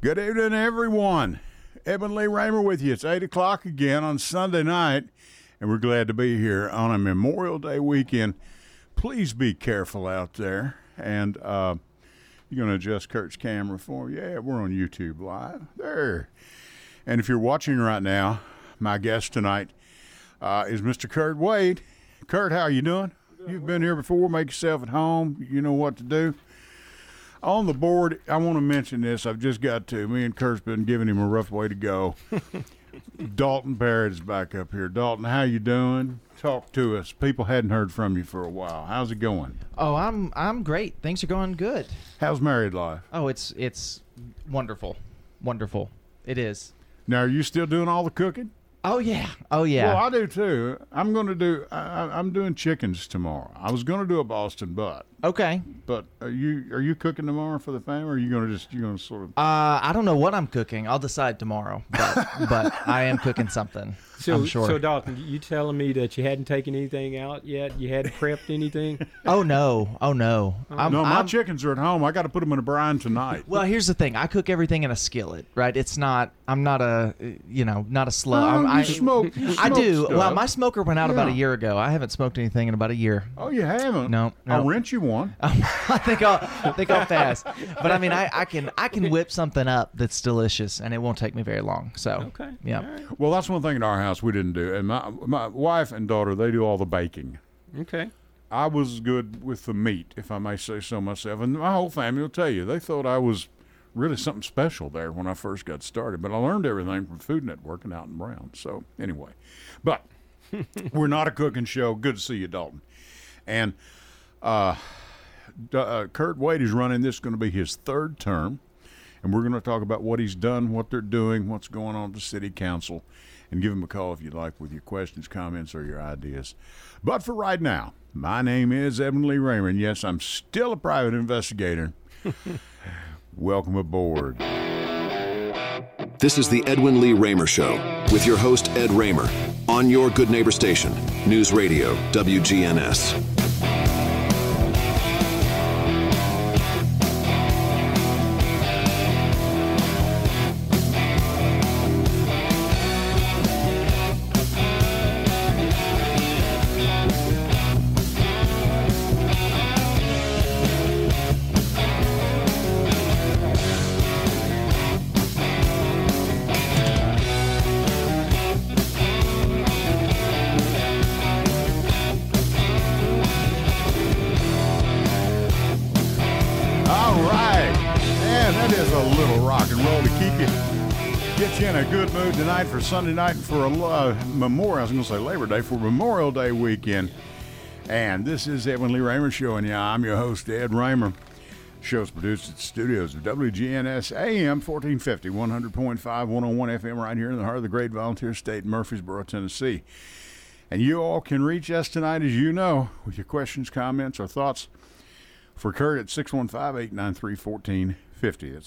Good evening, everyone. Edwin Lee Raymer with you. It's 8 o'clock again on Sunday night, and we're glad to be here on a Memorial Day weekend. Please be careful out there. And you're going to adjust Kurt's camera for me? Yeah, we're on YouTube Live. There. And if you're watching right now, my guest tonight is Mr. Kurt Wade. Kurt, how are you doing? You've been here before. Make yourself at home. You know what to do. On the board, I want to mention this. I've just got to. Me and Kurt's been giving him a rough way to go. Dalton Barrett is back up here. Dalton, how you doing? Talk to us. People hadn't heard from you for a while. How's it going? Oh, I'm great. Things are going good. How's married life? Oh, it's wonderful. Wonderful. It is. Now, are you still doing all the cooking? Oh yeah. Oh yeah. Well, I do too. I'm doing chickens tomorrow. I was going to do a Boston butt. Okay. But are you cooking tomorrow for the family, or are you going to sort of? I don't know what I'm cooking. I'll decide tomorrow. But I am cooking something. I'm sure. So Dalton, you telling me that you hadn't taken anything out yet? You hadn't prepped anything? Oh no. My chickens are at home. I got to put them in a brine tonight. Well, here's the thing. I cook everything in a skillet, right? It's not. I'm not a not a slow. You smoke I do. stuff. Well, my smoker went out about a year ago. I haven't smoked anything in about a year. Oh, you haven't? No. I'll rent you one. I think I'll pass. But I mean, I can whip something up that's delicious, and it won't take me very long. So Okay. Yeah. All right. Well, that's one thing in our house we didn't do. And my wife and daughter, they do all the baking. Okay. I was good with the meat, if I may say so myself. And my whole family will tell you, they thought I was really something special there when I first got started. But I learned everything from Food Network and Alton Brown. So anyway, but we're not a cooking show. Good to see you, Dalton. And Kurt Wade is running. This is going to be his third term. And we're going to talk about what he's done, what they're doing, what's going on at the city council. And give him a call if you'd like with your questions, comments, or your ideas. But for right now, my name is Edwin Lee Raymer. And yes, I'm still a private investigator. Welcome aboard. This is the Edwin Lee Raymer Show with your host, Ed Raymer, on your Good Neighbor station, News Radio, WGNS. Tonight for Sunday night for a Memorial, I was going to say Labor Day, for Memorial Day weekend. And this is Edwin Lee Raymer Show, and I'm your host, Ed Raymer. Show's produced at the studios of WGNS AM 1450, 100.5, 101 FM right here in the heart of the great volunteer state, Murfreesboro, Tennessee. And you all can reach us tonight, as you know, with your questions, comments, or thoughts for Kurt at 615-893-1450. That's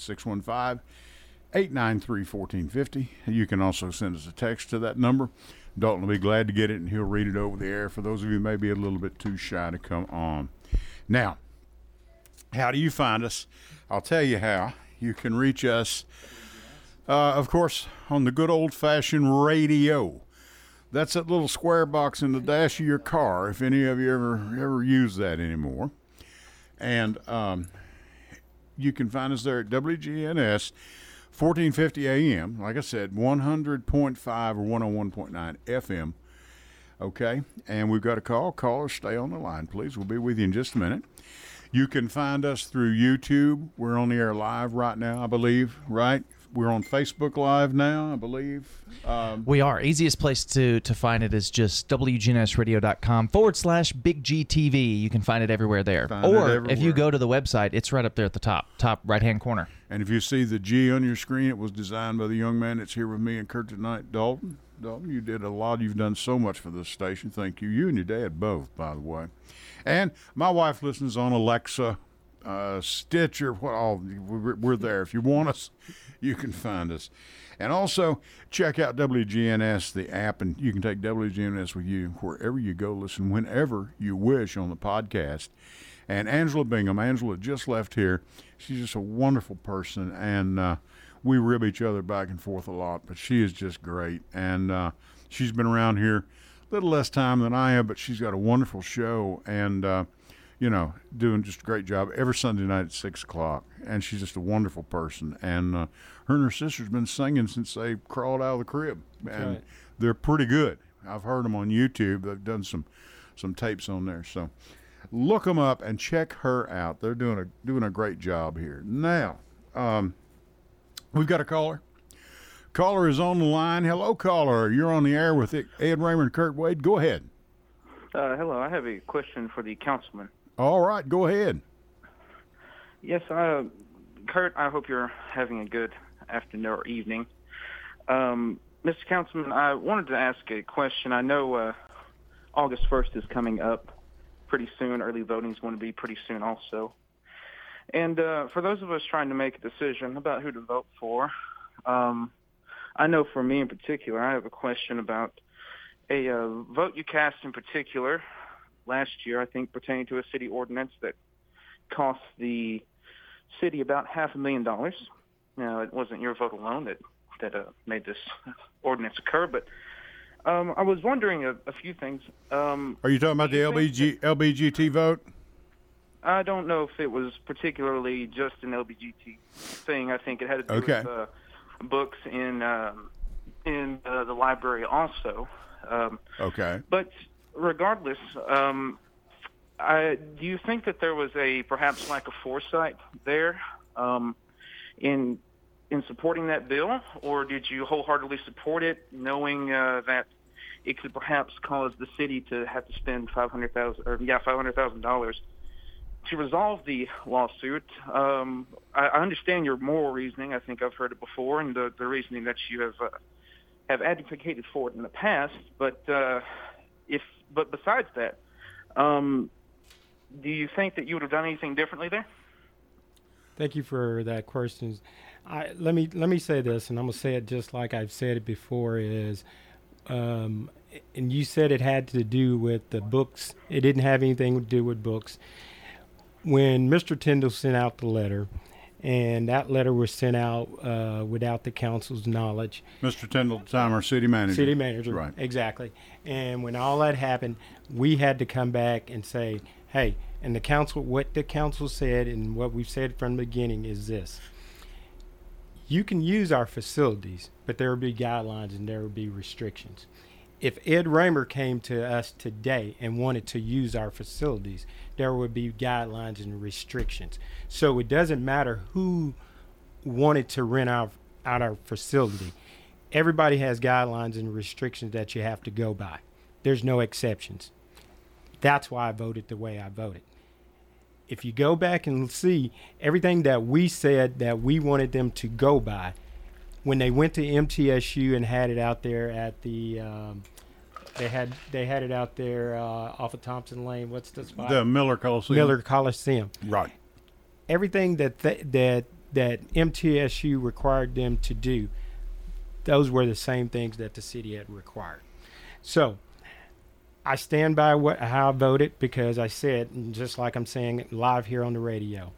615-893-1450. You can also send us a text to that number. Dalton will be glad to get it, and he'll read it over the air for those of you who may be a little bit too shy to come on. Now, how do you find us? I'll tell you how. You can reach us, of course, on the good old-fashioned radio. That's that little square box in the dash of your car, if any of you ever use that anymore. And you can find us there at WGNS 1450 AM, like I said, 100.5 or 101.9 FM. Okay, and we've got a call. Caller, stay on the line, please. We'll be with you in just a minute. You can find us through YouTube. We're on the air live right now, I believe, right? We're on Facebook Live now, I believe. We are. Easiest place to find it is just WGNSradio.com/Big G TV. You can find it everywhere there. If you go to the website, it's right up there at the top right-hand corner. And if you see the G on your screen, it was designed by the young man that's here with me and Kurt tonight, Dalton. Dalton, you did a lot. You've done so much for this station. Thank you. You and your dad both, by the way. And my wife listens on Alexa, Stitcher. We're there. If you want us, you can find us. And also, check out WGNS, the app, and you can take WGNS with you wherever you go. Listen whenever you wish on the podcast. And Angela Bingham, Angela just left here. She's just a wonderful person, and we rib each other back and forth a lot, but she is just great. And she's been around here a little less time than I have, but she's got a wonderful show and, doing just a great job every Sunday night at 6 o'clock. And she's just a wonderful person. And her and her sister's been singing since they crawled out of the crib. And right. They're pretty good. I've heard them on YouTube. They've done some tapes on there. So look them up and check her out. They're doing a great job here. Now, we've got a caller. Caller is on the line. Hello, caller. You're on the air with Ed Raymer and Kurt Wade. Go ahead. Hello. I have a question for the councilman. All right. Go ahead. Yes, Kurt, I hope you're having a good afternoon or evening. Mr. Councilman, I wanted to ask a question. I know August 1st is coming up pretty soon. Early voting is going to be pretty soon also. And for those of us trying to make a decision about who to vote for, I know for me in particular, I have a question about a vote you cast in particular last year, I think, pertaining to a city ordinance that cost the city about $500,000. Now, it wasn't your vote alone that made this ordinance occur, but I was wondering a few things. Are you talking about the LBGT vote? I don't know if it was particularly just an LBGT thing. I think it had to do with books in the library also. Okay. But regardless, do you think that there was a perhaps lack of foresight there in supporting that bill, or did you wholeheartedly support it, knowing that it could perhaps cause the city to have to spend $500,000 to resolve the lawsuit? I understand your moral reasoning. I think I've heard it before, and the reasoning that you have advocated for it in the past. But besides that, do you think that you would have done anything differently there? Thank you for that question. Let me say this, and I'm gonna say it just like I've said it before. And you said it had to do with the books. It didn't have anything to do with books. When Mr. Tyndall sent out the letter, and that letter was sent out without the council's knowledge. Mr. Tyndall, our city manager. City manager, right? Exactly. And when all that happened, we had to come back and say, "Hey," and the council. What the council said, and what we've said from the beginning, is this: you can use our facilities, but there will be guidelines and there will be restrictions. If Ed Raymer came to us today and wanted to use our facilities, there would be guidelines and restrictions. So it doesn't matter who wanted to rent out our facility. Everybody has guidelines and restrictions that you have to go by. There's no exceptions. That's why I voted the way I voted. If you go back and see everything that we said that we wanted them to go by, when they went to MTSU and had it out there at the, they had it out there off of Thompson Lane. What's the spot? The Miller Coliseum. Miller Coliseum. Right. Everything that MTSU required them to do, those were the same things that the city had required. So I stand by how I voted, because I said, and just like I'm saying live here on the radio,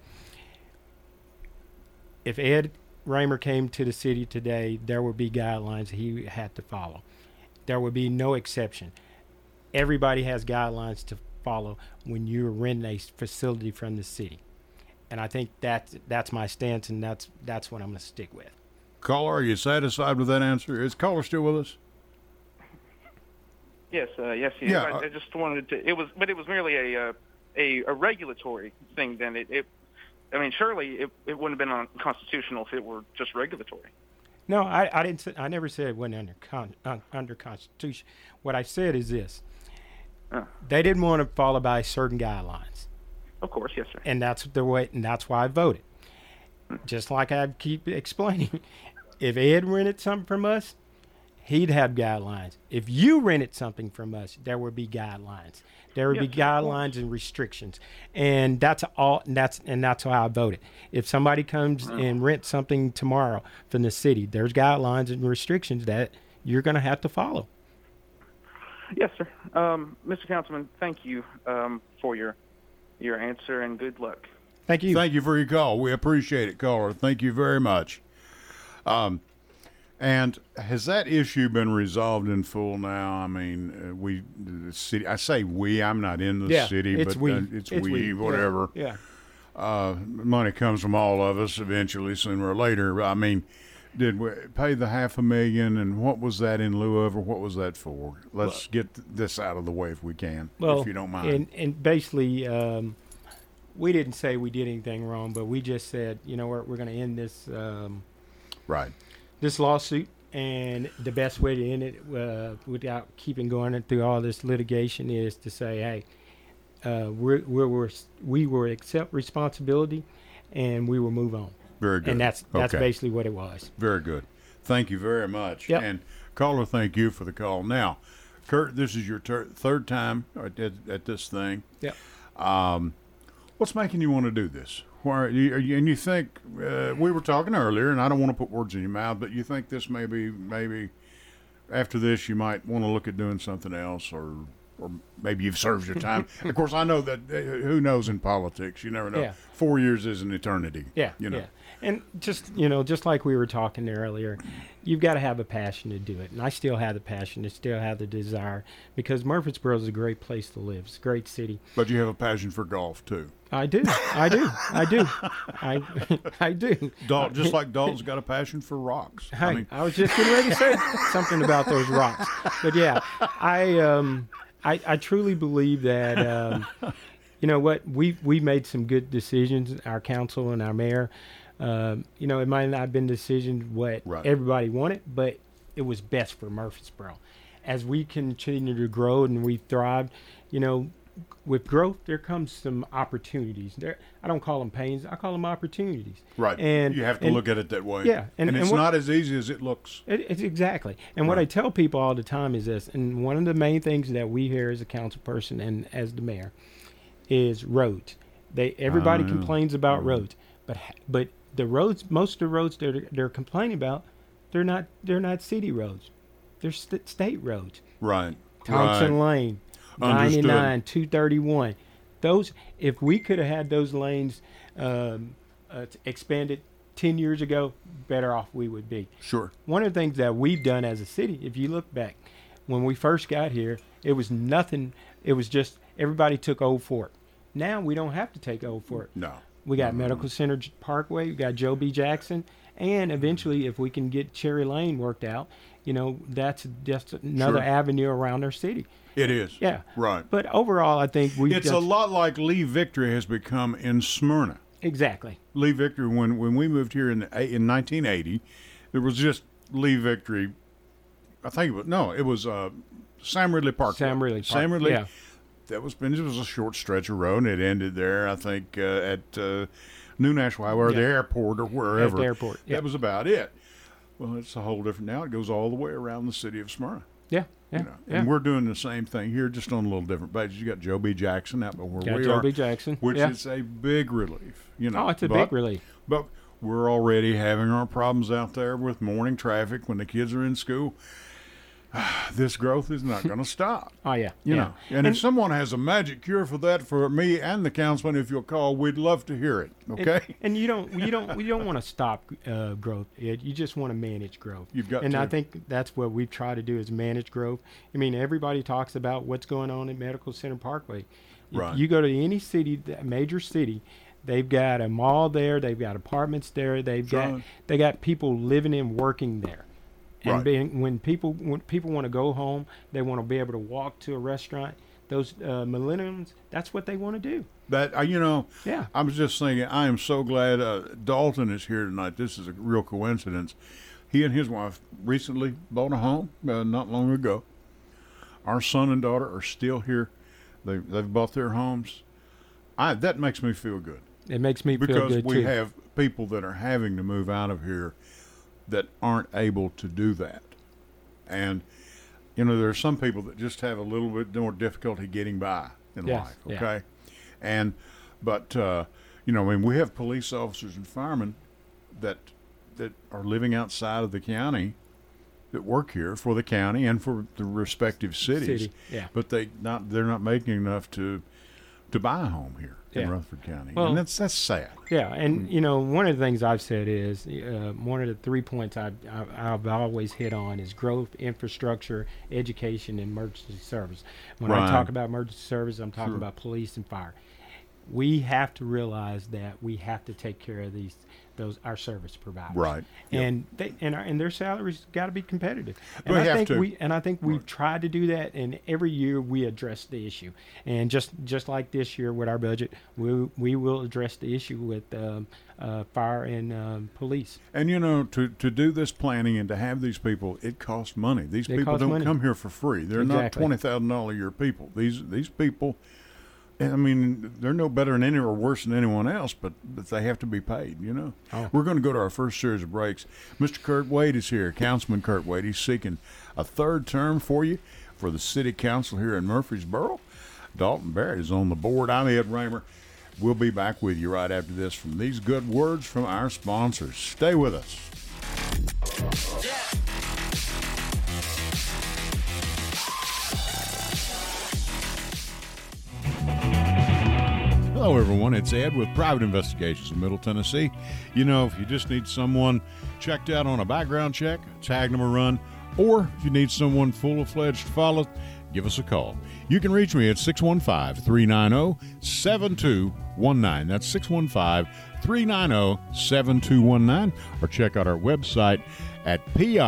if Ed Raymer came to the city today, there would be guidelines he had to follow. There would be no exception. Everybody has guidelines to follow when you're renting a facility from the city. And I think that's my stance, and that's what I'm going to stick with. Caller, are you satisfied with that answer? Is caller still with us? Yes, yes, he is. I just wanted to. It was merely a regulatory thing. Then surely it wouldn't have been unconstitutional if it were just regulatory. No, I didn't. I never said it wasn't under Constitution. What I said is this: they didn't want to follow by certain guidelines. Of course, yes, sir. And that's the way, and that's why I voted. Just like I keep explaining, if Ed rented something from us, he'd have guidelines. If you rented something from us, there would be guidelines. There would be guidelines and restrictions, and that's all. And that's how I voted. If somebody comes and rents something tomorrow from the city, there's guidelines and restrictions that you're going to have to follow. Yes, sir. Mr. Councilman, thank you for your answer, and good luck. Thank you. Thank you for your call. We appreciate it, caller. Thank you very much. And has that issue been resolved in full now? I mean, the city. I say we. I'm not in the city, it's but we. It's we. Whatever. Yeah. Money comes from all of us eventually, sooner or later. I mean, did we pay the $500,000, and what was that in lieu of, or what was that for? Let's get this out of the way if we can, if you don't mind. And basically, we didn't say we did anything wrong, but we just said, you know what, we're going to end this. Right. This lawsuit, and the best way to end it without keeping going through all this litigation is to say, hey, we will accept responsibility, and we will move on. Very good. And that's Okay. basically what it was. Very good. Thank you very much. Yep. And caller, thank you for the call. Now, Kurt, this is your third time at this thing. Yep. What's making you want to do this? Why and you think we were talking earlier, and I don't want to put words in your mouth, but you think this maybe after this you might want to look at doing something else, or maybe you've served your time. Of course, I know that who knows in politics, you never know. Yeah. 4 years is an eternity. Yeah. You know. Yeah. And just like we were talking earlier, you've got to have a passion to do it. And I still have the passion, I still have the desire, because Murfreesboro is a great place to live. It's a great city. But you have a passion for golf too. I do. I do. Just like Dalton's got a passion for rocks. Hey, I was just getting ready to say something about those rocks. But yeah, I truly believe that, you know what, we made some good decisions, our council and our mayor. You know, it might not have been decisions what everybody wanted, but it was best for Murfreesboro. As we continue to grow and we thrive, you know, with growth, there comes some opportunities. I don't call them pains. I call them opportunities. Right. And you have to look at it that way. Yeah. And it's not as easy as it looks. It's exactly. And what I tell people all the time is this, and one of the main things that we hear as a council person and as the mayor is roads. Everybody complains about roads, but the roads, most of the roads they're complaining about, they're not city roads. They're state roads. Right. Thompson Lane, Understood. 99, 231. Those, if we could have had those lanes expanded 10 years ago, better off we would be. Sure. One of the things that we've done as a city, if you look back, when we first got here, it was nothing. It was just everybody took Old Fort. Now we don't have to take Old Fort. No. We got Medical Center Parkway. We got Joe B. Jackson. And eventually, if we can get Cherry Lane worked out, you know, that's just another avenue around our city. It is. Yeah. Right. But overall, I think It's a lot like Lee Victory has become in Smyrna. Exactly. Lee Victory, when we moved here in 1980, there was just Lee Victory. I think it was Sam Ridley Park. Sam Ridley. Sam Ridley. Yeah. It was a short stretch of road, and it ended there, I think, at New National Highway or the airport or wherever. At the airport. Yeah. That was about it. Well, it's a whole different now. It goes all the way around the city of Smyrna. Yeah. Yeah. You know, and we're doing the same thing here, just on a little different basis. You got Joe B. Jackson out where we Joe are, B. Jackson, which is a big relief. You know, Oh, it's a big relief. But we're already having our problems out there with morning traffic when the kids are in school. This growth is not going to stop. Oh yeah. You yeah. know, and if someone has a magic cure for that, for me and the councilman, if you'll call, we'd love to hear it. Okay. And you don't want to stop growth. You just want to manage growth. You've got and to. I think that's what we try to do is manage growth. I mean, everybody talks about what's going on at Medical Center Parkway. Right. You go to any city, major city, they've got a mall there. They've got apartments there. They got people living and working there. And Right. when people want to go home, they want to be able to walk to a restaurant. Those millennials, that's what they want to do. That Yeah. I was just thinking, I am so glad Dalton is here tonight. This is a real coincidence. He and his wife recently bought a home not long ago. Our son and daughter are still here. They've bought their homes. That makes me feel good. It makes me feel Because good we too. have people that are having to move out of here that aren't able to do that. And, there are some people that just have a little bit more difficulty getting by in life, okay? Yeah. But we have police officers and firemen that are living outside of the county that work here for the county and for the respective cities. Yeah. But they're not making enough to to buy a home here in Yeah. Rutherford County. Well, and that's sad. Yeah, and one of the things I've said is one of the 3 points I've always hit on is growth, infrastructure, education, and emergency service. When Right. I talk about emergency service, I'm talking Sure. about police and fire. We have to realize that we have to take care of our service providers. Right. Yep. And and their salaries got to be competitive. And We I have think to. I think we've tried to do that, and every year we address the issue. And just like this year with our budget, we will address the issue with fire and police. And to do this planning and to have these people, it costs money. These It people costs don't money. come here for free. They're Exactly. not $20,000 a year people. These people, I mean, they're no better than any or worse than anyone else, but they have to be paid. Oh. We're going to go to our first series of breaks. Mr. Kurt Wade is here, Councilman Kurt Wade. He's seeking a third term for you for the City Council here in Murfreesboro. Dalton Barrett is on the board. I'm Ed Raymer. We'll be back with you right after this from these good words from our sponsors. Stay with us. Hello, everyone. It's Ed with Private Investigations in Middle Tennessee. If you just need someone checked out on a background check, tag them a run, or if you need someone full-fledged to follow, give us a call. You can reach me at 615-390-7219. That's 615-390-7219, or check out our website at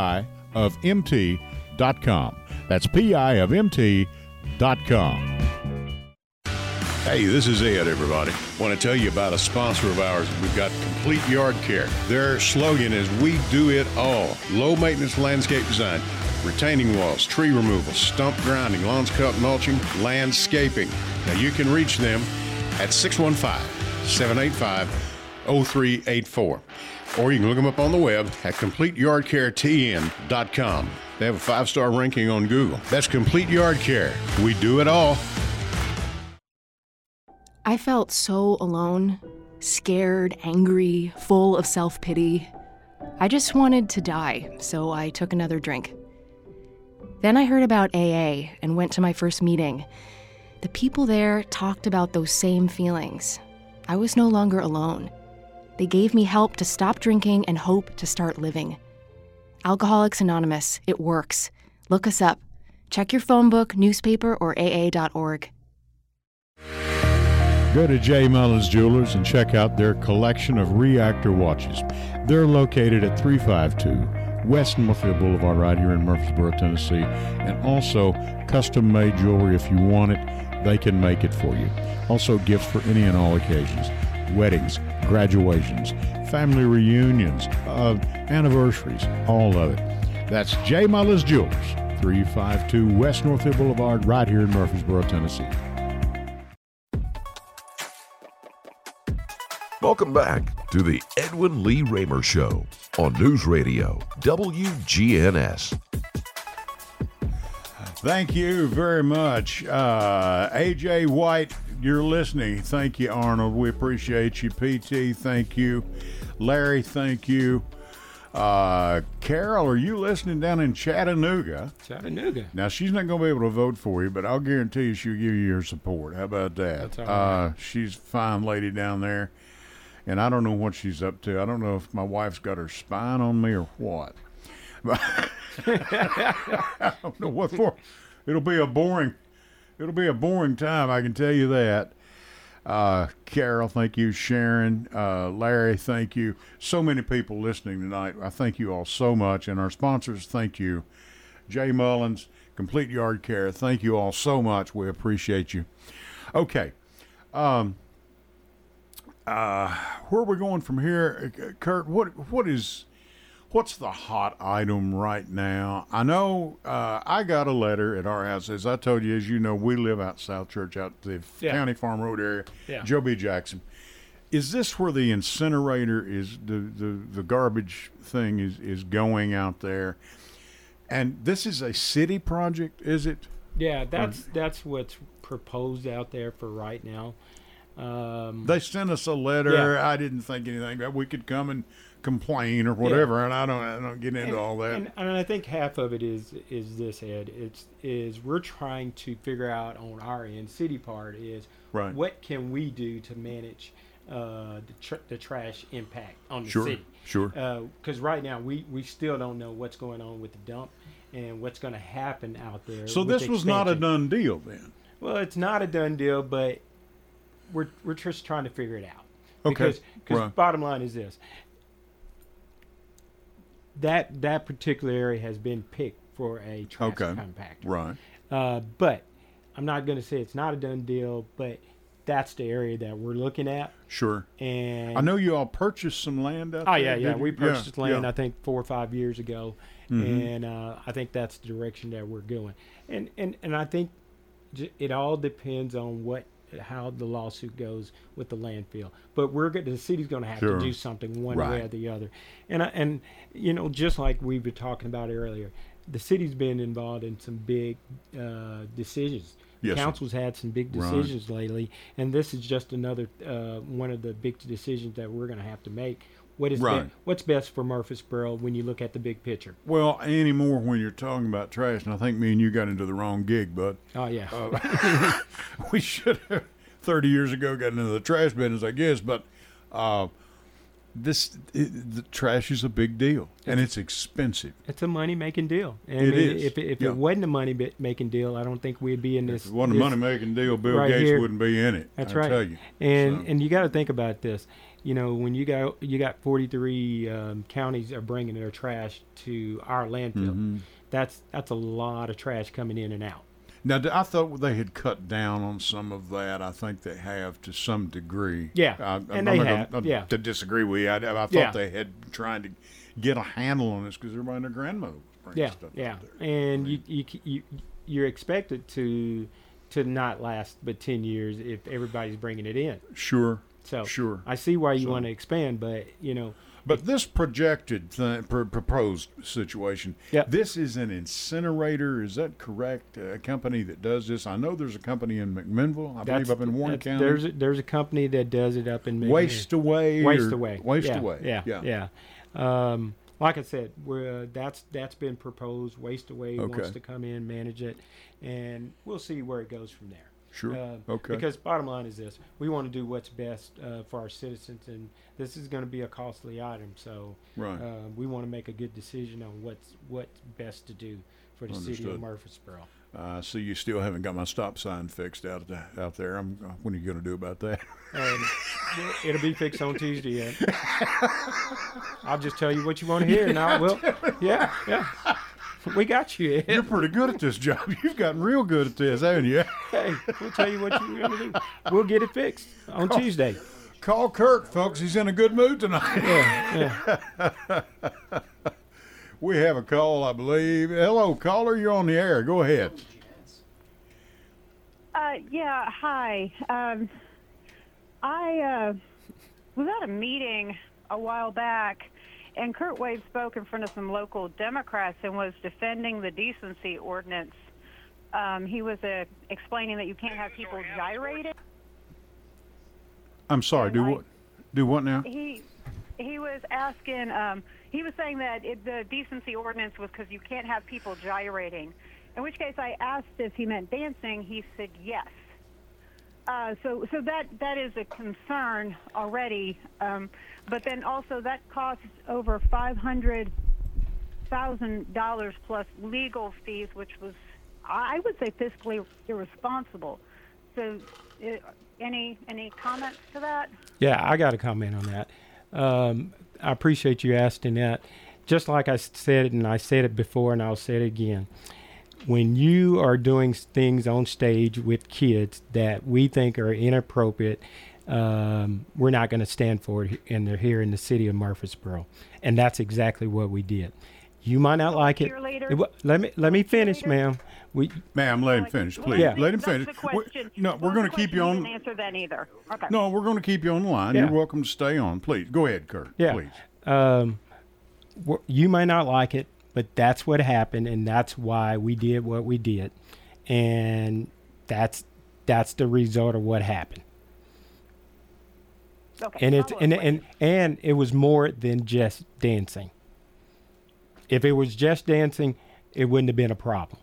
piofmt.com. That's piofmt.com. Hey, this is Ed, everybody. Want to tell you about a sponsor of ours. We've got Complete Yard Care. Their slogan is, "We do it all." Low-maintenance landscape design, retaining walls, tree removal, stump grinding, lawns cut, mulching, landscaping. Now, you can reach them at 615-785-0384. Or you can look them up on the web at CompleteYardCareTN.com. They have a 5-star ranking on Google. That's Complete Yard Care. We do it all. I felt so alone, scared, angry, full of self-pity. I just wanted to die, so I took another drink. Then I heard about AA and went to my first meeting. The people there talked about those same feelings. I was no longer alone. They gave me help to stop drinking and hope to start living. Alcoholics Anonymous, it works. Look us up. Check your phone book, newspaper, or AA.org. Go to J. Mullins Jewelers and check out their collection of reactor watches. They're located at 352 West Northfield Boulevard right here in Murfreesboro, Tennessee. And also custom-made jewelry. If you want it, they can make it for you. Also gifts for any and all occasions. Weddings, graduations, family reunions, anniversaries, all of it. That's J. Mullins Jewelers, 352 West Northfield Boulevard right here in Murfreesboro, Tennessee. Welcome back to the Edwin Lee Raymer Show on News Radio WGNS. Thank you very much. A.J. White, you're listening. Thank you, Arnold. We appreciate you. P.T., thank you. Larry, thank you. Carol, are you listening down in Chattanooga? Chattanooga. Now, she's not going to be able to vote for you, but I'll guarantee you she'll give you your support. How about that? That's all right. She's a fine lady down there, and I don't know what she's up to. I don't know if my wife's got her spying on me or what. But I don't know what for. It'll be a boring time, I can tell you that. Carol, thank you. Sharon, Larry, thank you. So many people listening tonight. I thank you all so much. And our sponsors, thank you. Jay Mullins, Complete Yard Care, thank you all so much. We appreciate you. Okay. Where are we going from here? Kurt, what's the hot item right now? I know I got a letter at our house. As I told you, as you know, we live out South Church, out the County Farm Road area. Yeah. Joe B. Jackson. Is this where the incinerator is, the garbage thing is going out there? And this is a city project, is it? Yeah, that's what's proposed out there for right now. They sent us a letter. Yeah. I didn't think anything about. We could come and complain or whatever, and I don't get into all that. And I think half of it is this, Ed. Is we're trying to figure out on our end, city part is Right. what can we do to manage the trash impact on the Sure, city. sure. Because right now we still don't know what's going on with the dump and what's going to happen out there. So with this the was not a expansion. done deal then. Well, it's not a done deal, but we're just trying to figure it out. Okay, Because right. bottom line is this. That particular area has been picked for a trash Okay, compactor. right. But I'm not going to say it's not a done deal, but that's the area that we're looking at. Sure. And I know you all purchased some land out Oh there. yeah, yeah. did We you? purchased land yeah. I think 4 or 5 years ago, and I think that's the direction that we're going. And I think it all depends on how the lawsuit goes with the landfill. But the city's going to have Sure. to do something one way Right. or the other. And just like we were talking about earlier, the city's been involved in some big decisions. Yes, sir. Council's had some big Right. decisions lately, and this is just another one of the big decisions that we're going to have to make. Right. What's best for Murfreesboro when you look at the big picture? Well, anymore when you're talking about trash, and I think me and you got into the wrong gig, bud. Oh yeah, We should have 30 years ago got into the trash business, I guess. But the trash is a big deal, and it's expensive. it's a money making deal. And It is. If Yeah. it wasn't a money making deal, I don't think we'd be in this. If it wasn't a this- money making deal, Bill right Gates here. wouldn't be in it. That's I right. tell you. And So- you got to think about this. When you got 43 counties are bringing their trash to our landfill. Mm-hmm. That's a lot of trash coming in and out. Now, I thought they had cut down on some of that. I think they have to some degree. Yeah, I'm and not they gonna- have, yeah. To disagree with you, I thought Yeah. they had trying to get a handle on this because everybody and their grandmother brings Yeah, stuff yeah, out there. and you're expected to not last but 10 years if everybody's bringing it in. Sure. So Sure. I see why you want to expand, but But this projected proposed situation, Yep. this is an incinerator. Is that correct? A company that does this. I know there's a company in McMinnville, I believe, up in Warren County. There's a company that does it up in McMinnville. Waste Away. Waste or- Away. Waste yeah, Away. Yeah. Like I said, that's been proposed. Waste Away Okay. wants to come in, manage it, and we'll see where it goes from there. Sure. Okay. Because bottom line is this: we want to do what's best for our citizens, and this is going to be a costly item. So Right. we want to make a good decision on what's best to do for the city Understood. of Murfreesboro. So you still haven't got my stop sign fixed out there. When are you going to do about that? It'll be fixed on Tuesday. Ed. I'll just tell you what you want to hear, and I will. Yeah. We got you, Ed. You're pretty good at this job. You've gotten real good at this, haven't you? Hey, we'll tell you what you're going to do. We'll get it fixed on Tuesday. Call Kirk, folks. He's in a good mood tonight. Yeah. We have a call, I believe. Hello, caller. You're on the air. Go ahead. Yeah, hi. I was at a meeting a while back, and Kurt Wade spoke in front of some local Democrats and was defending the decency ordinance. He was explaining that you can't have people gyrating. I'm sorry. Do what now? He was asking. He was saying that the decency ordinance was because you can't have people gyrating. In which case, I asked if he meant dancing. He said yes. So that is a concern already. But then also that costs over $500,000 plus legal fees, which was, I would say, fiscally irresponsible. So, any comments to that? Yeah, I got a comment on that. I appreciate you asking that. Just like I said, and I said it before, and I'll say it again. When you are doing things on stage with kids that we think are inappropriate, we're not going to stand for it, and they're here in the city of Murfreesboro, and that's exactly what we did. You might not like it. Let me finish, ma'am. Ma'am, let him finish, please. Yeah. Let him That's finish. the question. We're going to keep you You on. didn't answer that either. Okay. No, we're going to keep you on the line. Yeah. You're welcome to stay on. Please go ahead, Kurt. Yeah. Please. You might not like it, but that's what happened, and that's why we did what we did, and that's the result of what happened. Okay. And it's follow-up question. and it was more than just dancing. If it was just dancing, it wouldn't have been a problem.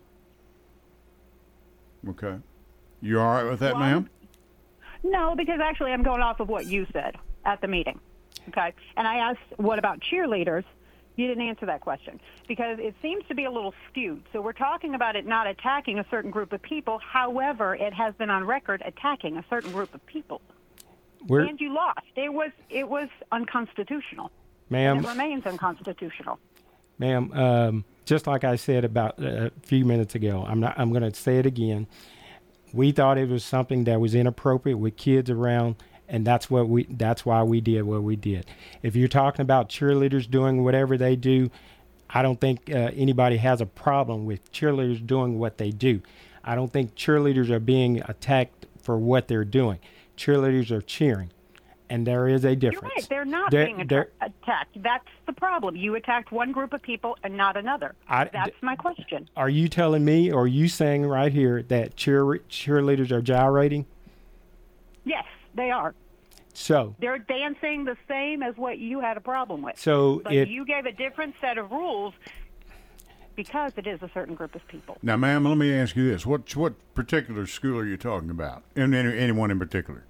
Okay. You all right with that, Well, ma'am? No, because actually I'm going off of what you said at the meeting. Okay. And I asked, what about cheerleaders? You didn't answer that question because it seems to be a little skewed. So we're talking about it not attacking a certain group of people. However, it has been on record attacking a certain group of people. And you lost. It was unconstitutional. Ma'am, And it remains unconstitutional. Ma'am, just like I said about a few minutes ago, I'm going to say it again. We thought it was something that was inappropriate with kids around, and that's why we did what we did. If you're talking about cheerleaders doing whatever they do, I don't think anybody has a problem with cheerleaders doing what they do. I don't think cheerleaders are being attacked for what they're doing. Cheerleaders are cheering. And there is a difference. You're right. They're not being attacked. That's the problem. You attacked one group of people and not another. That's my question. Are you telling me, or are you saying right here that cheerleaders are gyrating? Yes, they are. So they're dancing the same as what you had a problem with. But you gave a different set of rules because it is a certain group of people. Now, ma'am, let me ask you this: what particular school are you talking about? And anyone in particular?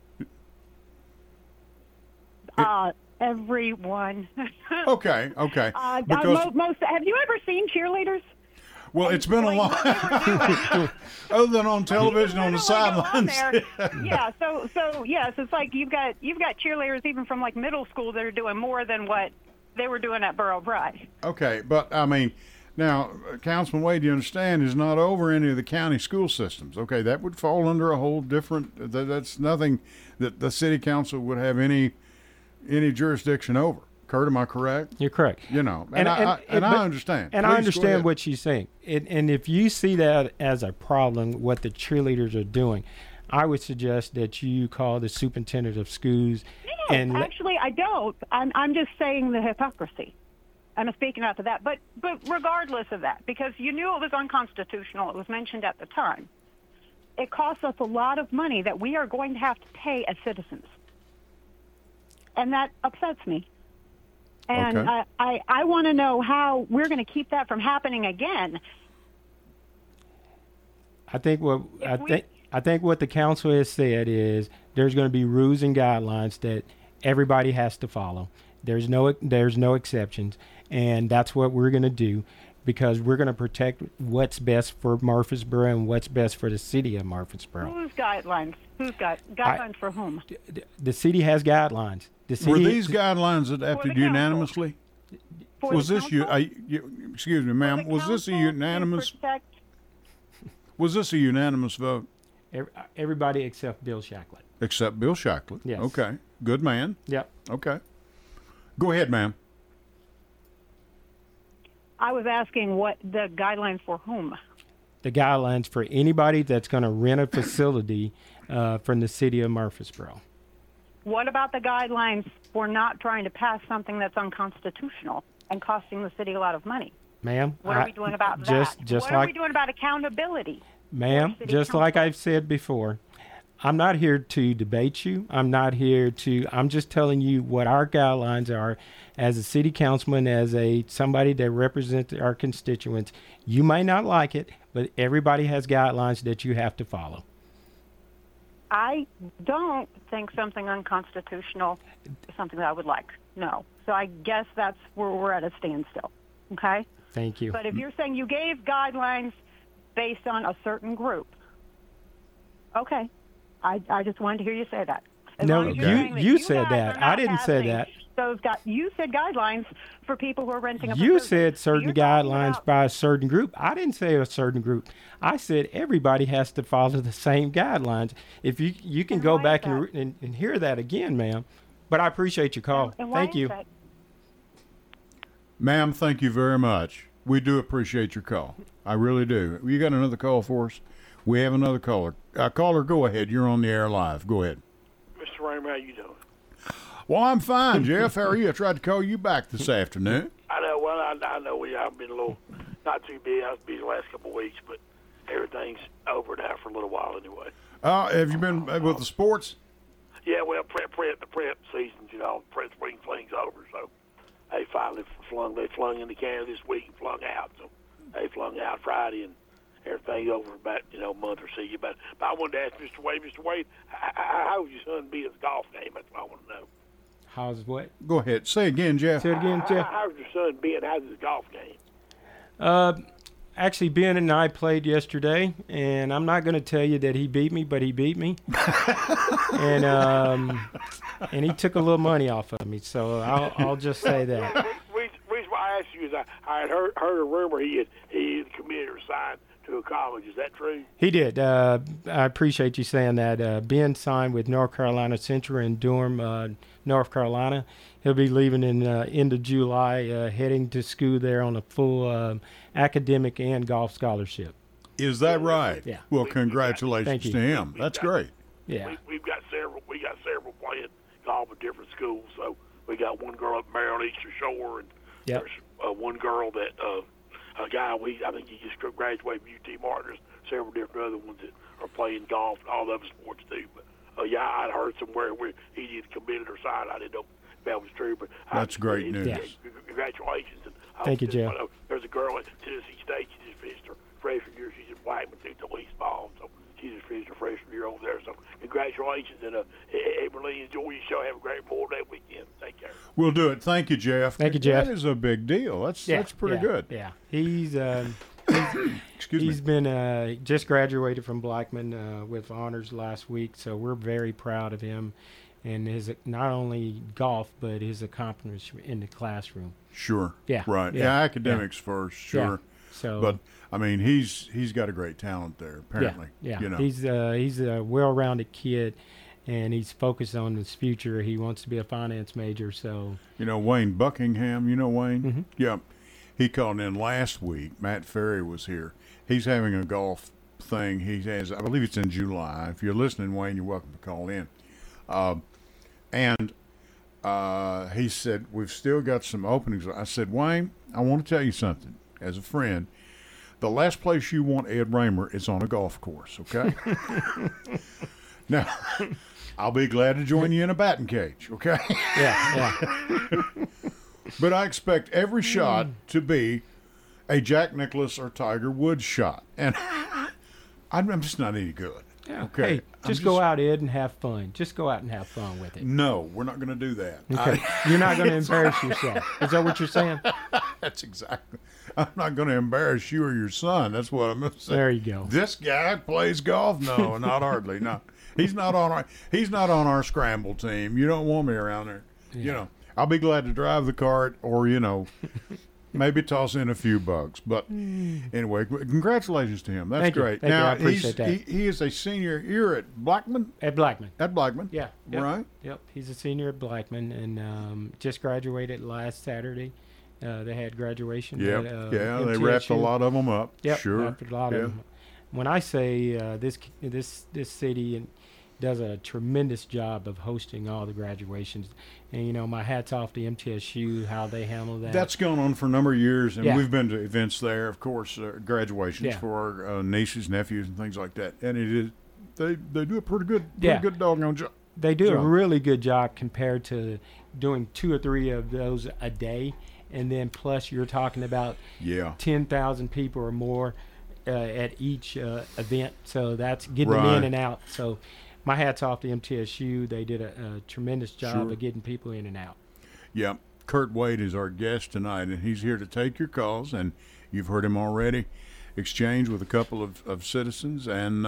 Everyone. Okay. Because most. Have you ever seen cheerleaders? Well, it's been a long. Other than on television on the sidelines. Yeah. So yes, it's like you've got cheerleaders even from like middle school that are doing more than what they were doing at Borough Pride. Okay, but I mean, now Councilman Wade, you understand, is not over any of the county school systems. Okay, that would fall under a whole different. That's nothing that the city council would have any jurisdiction over. Kurt, am I correct? You're correct. You know, and I understand. And Please I understand what she's saying. And if you see that as a problem, what the cheerleaders are doing, I would suggest that you call the superintendent of schools. No, actually, I don't. I'm just saying the hypocrisy. I'm speaking out to that. But regardless of that, because you knew it was unconstitutional, it was mentioned at the time, it costs us a lot of money that we are going to have to pay as citizens. And that upsets me. And okay. I want to know how we're going to keep that from happening again. I think what the council has said is there's going to be rules and guidelines that everybody has to follow. There's no exceptions, and that's what we're going to do because we're going to protect what's best for Murfreesboro and what's best for the city of Murfreesboro. Whose guidelines? Who's got guidelines for whom? The city has guidelines. Were these guidelines adopted unanimously? Was this excuse me, ma'am? Was this a unanimous? Was this a unanimous vote? Everybody except Bill Shacklett. Except Bill Shacklett. Yes. Okay. Good man. Yep. Okay. Go ahead, ma'am. I was asking what the guidelines for whom? The guidelines for anybody that's going to rent a facility from the city of Murfreesboro. What about the guidelines for not trying to pass something that's unconstitutional and costing the city a lot of money? Ma'am, what are we doing about that? What are we doing about accountability? Ma'am, just like I've said before, I'm not here to debate you. I'm just telling you what our guidelines are as a city councilman, as somebody that represents our constituents. You may not like it, but everybody has guidelines that you have to follow. I don't think something unconstitutional is something that I would like. No. So I guess that's where we're at a standstill. Okay? Thank you. But if you're saying you gave guidelines based on a certain group, okay. I just wanted to hear you say that. No, you said that. I didn't say that. You said guidelines for people who are renting a facility. You said certain guidelines by a certain group. I didn't say a certain group. I said everybody has to follow the same guidelines. If you can go back and hear that again, ma'am. But I appreciate your call. Thank you. Ma'am, thank you very much. We do appreciate your call. I really do. You got another call for us? We have another caller. Caller, go ahead. You're on the air live. Go ahead. Mr. Raymer, how you doing? Well, I'm fine, Jeff. How are you? I tried to call you back this afternoon. I know. Well, I know I've been a little not too busy. I was busy the last couple of weeks, but everything's over now for a little while anyway. Have you been with the sports? Yeah, well, prep seasons, prep spring fling's over. So they finally flung in the can this week and flung out. So they flung out Friday and everything's over about, a month or so. But I wanted to ask Mr. Wade, how was your son being at the golf game? That's what I want to know. How's what? Go ahead. Say again, Jeff. Say it again, Jeff. How's your son being? How's his golf game? Actually, Ben and I played yesterday, and I'm not going to tell you that he beat me, but he beat me. And he took a little money off of me, so I'll just say that. The reason why I asked you is I had heard a rumor he had committed or signed to a college. Is that true? He did. I appreciate you saying that. Ben signed with North Carolina Central in Durham, North Carolina. He'll be leaving in end of July, heading to school there on a full academic and golf scholarship. Is that right? Yeah. Well, congratulations to him. That's great. Yeah. We've got several playing golf at different schools. So we got one girl at Maryland Eastern Shore, and there's one girl that a guy I think he just graduated from UT Martin. There's several different other ones that are playing golf, all other sports too. But I'd heard somewhere where he either committed or signed. I didn't know if that was true, but that's great news. Yeah. Congratulations. And thank you, Jeff. There's a girl at Tennessee State. She just finished her freshman year. She's in Blackman through the least ball, so she just finished her freshman year over there. So congratulations, and really enjoy your show. Have a great Memorial Day weekend. Take care. We'll do it. Thank you, Jeff. Thank you, Jeff. That is a big deal. That's pretty good. Yeah, he's Excuse he's me. been just graduated from Blackman with honors last week, so we're very proud of him and his not only golf but his accomplishments in the classroom. Sure. Yeah. Right. Yeah. Academics first. Sure. Yeah. So, but I mean, he's got a great talent there. Apparently. Yeah. You know. He's a well-rounded kid, and he's focused on his future. He wants to be a finance major. So. Wayne Buckingham. Wayne. Mm-hmm. Yeah. He called in last week. Matt Ferry was here. He's having a golf thing. He has, I believe it's in July. If you're listening, Wayne, you're welcome to call in. And he said, we've still got some openings. I said, Wayne, I want to tell you something. As a friend, the last place you want Ed Raymer is on a golf course, okay? Now, I'll be glad to join you in a batting cage, okay? Yeah. But I expect every shot to be a Jack Nicklaus or Tiger Woods shot. And I'm just not any good. Yeah. Okay. Hey, just go out, Ed, and have fun. Just go out and have fun with it. No, we're not going to do that. Okay. You're not going to embarrass yourself. Is that what you're saying? That's exactly. I'm not going to embarrass you or your son. That's what I'm going to say. There you go. This guy plays golf? No, not hardly. No, he's not on our scramble team. You don't want me around there. Yeah. I'll be glad to drive the cart or maybe toss in a few bucks. But anyway, congratulations to him. That's Thank you. great. Thank you. Now I appreciate that. He is a senior here at Blackman. At Blackman. At Blackman. Yeah. Yep. Right. Yep. He's a senior at Blackman and just graduated last Saturday. They had graduation. Yeah. At, They wrapped a lot of them up. Yep. Sure. Wrapped a lot of them. When I say this city does a tremendous job of hosting all the graduations, and my hat's off to MTSU how they handle that. That's gone on for a number of years, and Yeah. we've been to events there, of course, graduations Yeah. for our nieces, nephews, and things like that. And it is they do a pretty good doggone job. They do a job. really good job compared to doing 2 or 3 of those a day, and then plus you're talking about 10,000 people or more at each event. So that's getting them in and out. So my hat's off to MTSU. They did a tremendous job of getting people in and out. Yeah. Kurt Wade is our guest tonight, and he's here to take your calls, and you've heard him already exchange with a couple of citizens, and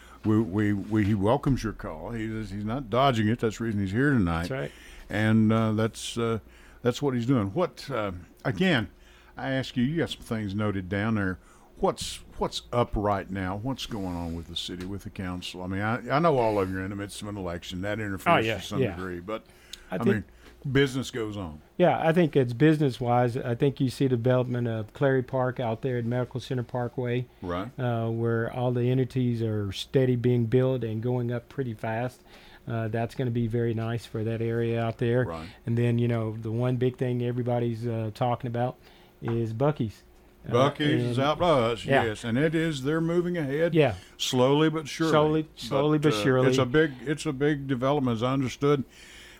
he welcomes your call. He's not dodging it. That's the reason he's here tonight. That's right. And that's what he's doing. What again, I ask you, you got some things noted down there. What's up right now? What's going on with the city, with the council? I mean, I know all of you are in the midst of an election. That interferes to some degree, but I mean, business goes on. Yeah, I think it's business-wise. I think you see the development of Clary Park out there at Medical Center Parkway, right, where all the entities are steady being built and going up pretty fast. That's going to be very nice for that area out there. Right. And then, the one big thing everybody's talking about is Buc-ee's. Buc-ee's is out by us, yes, and they're moving ahead, slowly but surely. Slowly but surely. It's a big development, as I understood.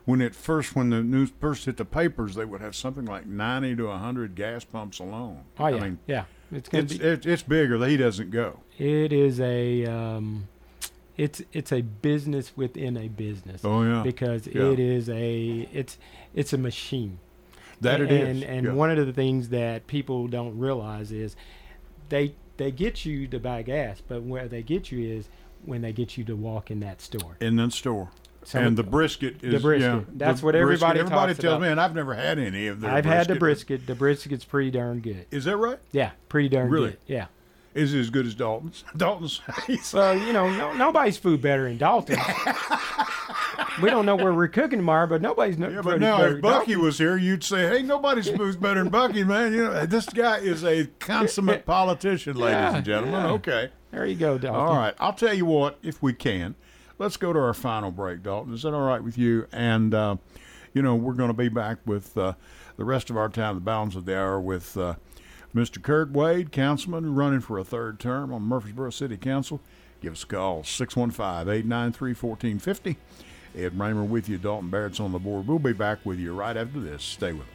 when the news first hit the papers, they would have something like 90 to 100 gas pumps alone. Oh yeah, I mean, yeah. It's bigger. He doesn't go. It is it's a business within a business. Oh yeah, because yeah. it is it's a machine. That it is. And yeah. one of the things that people don't realize is they get you to buy gas, but where they get you is when they get you to walk in that store. In that store. So and the brisket is that's what everybody talks tells about. me, and I've never had any of their I've brisket. had the brisket. The brisket's pretty darn good. Is that right? Yeah, pretty darn Really? good. Yeah. Is it as good as Dalton's? Dalton's. Well, nobody's food better than Dalton's. We don't know where we're cooking tomorrow, but nobody's Yeah, but now if Bucky was here, you'd say, "Hey, nobody's food's better than Bucky, man." This guy is a consummate politician, ladies and gentlemen. Yeah. Okay, there you go, Dalton. all right. I'll tell you what, if we can, let's go to our final break, Dalton. Is that all right with you? And we're going to be back with the rest of our time, the balance of the hour, with Mr. Kurt Wade, councilman running for a third term on Murfreesboro City Council. Give us a call, 615-893-1450. Ed Raymer with you. Dalton Barrett's on the board. We'll be back with you right after this. Stay with us.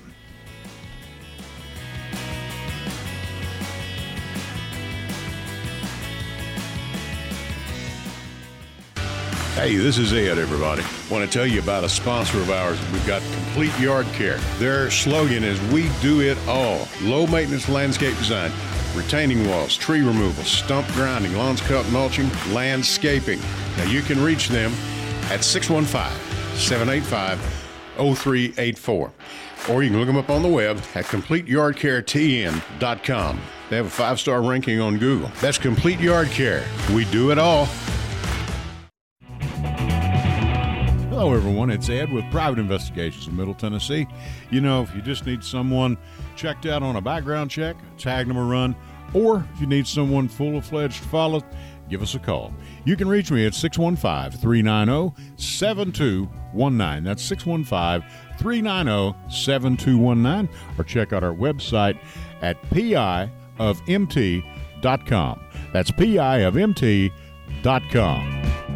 Hey, this is Ed, everybody. Want to tell you about a sponsor of ours. We've got Complete Yard Care. Their slogan is, "We do it all." Low maintenance landscape design, retaining walls, tree removal, stump grinding, lawns cut, mulching, landscaping. Now you can reach them at 615-785-0384. Or you can look them up on the web at CompleteYardCareTN.com. They have a 5-star ranking on Google. That's Complete Yard Care. We do it all. Hello, everyone. It's Ed with Private Investigations in Middle Tennessee. If you just need someone checked out on a background check, tag them a run, or if you need someone full-fledged to follow, give us a call. You can reach me at 615-390-7219. That's 615-390-7219. Or check out our website at piofmt.com. That's piofmt.com.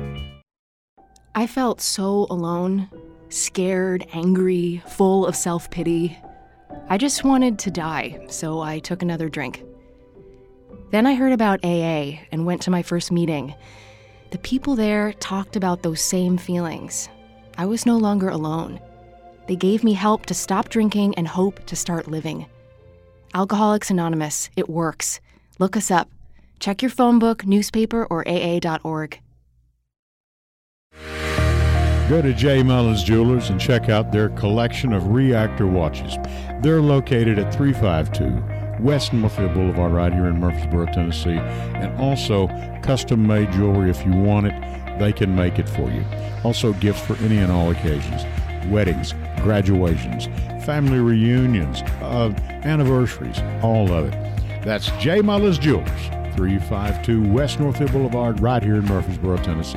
I felt so alone, scared, angry, full of self-pity. I just wanted to die, so I took another drink. Then I heard about AA and went to my first meeting. The people there talked about those same feelings. I was no longer alone. They gave me help to stop drinking and hope to start living. Alcoholics Anonymous, it works. Look us up. Check your phone book, newspaper, or AA.org. Go to J. Mullins Jewelers and check out their collection of reactor watches. They're located at 352 West Northfield Boulevard right here in Murfreesboro, Tennessee. And also custom-made jewelry. If you want it, they can make it for you. Also gifts for any and all occasions. Weddings, graduations, family reunions, anniversaries, all of it. That's J. Mullins Jewelers, 352 West Northfield Boulevard right here in Murfreesboro, Tennessee.